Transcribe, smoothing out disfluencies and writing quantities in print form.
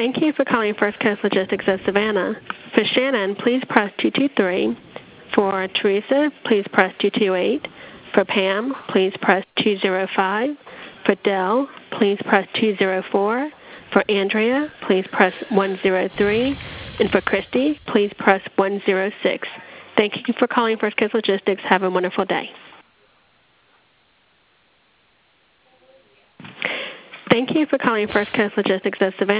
Thank you for calling First Coast Logistics of Savannah. For Shannon, please press 223. For Teresa, please press 228. For Pam, please press 205. For Dell, please press 204. For Andrea, please press 103. And for Christy, please press 106. Thank you for calling First Coast Logistics. Have a wonderful day. Thank you for calling First Coast Logistics of Savannah.